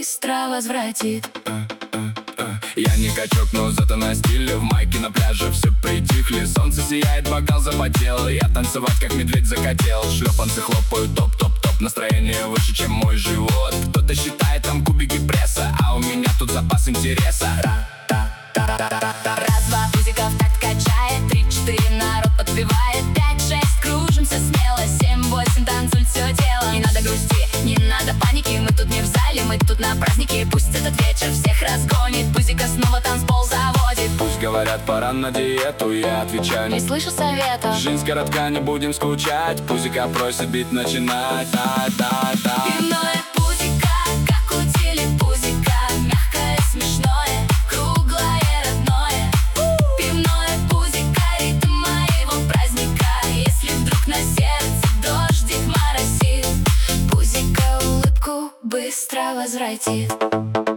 быстро возвратит. Я не качок, но зато на стиле. В майке на пляже все притихли. Солнце сияет, бокал запотел. Я танцевать как медведь захотел. Шлепанцы хлопают, топ-топ-топ. Настроение выше, чем мой живот. Кто-то считает там кубики пресса, а у меня тут запас интереса. Раз-два, пузиков так качает. 3-4, народ подпевает. 5-6, кружимся смело. 7-8, танцует все тело. Не надо грусти, не надо паники. Мы тут не в зале, мы тут на празднике. Пусть этот вечер всех разгонит. Пузика снова танцпол заводит. Пусть говорят, пора на диету. Я отвечаю, Не слышу совета. жизнь коротка, не будем скучать. Пузика просит бит начинать. Пивное пузико, как у телепузика. Мягкое, смешное, круглое, родное. Пивное пузико, ритм моего праздника. Если вдруг на сердце дождик моросит, пузико улыбку быстро возвратит.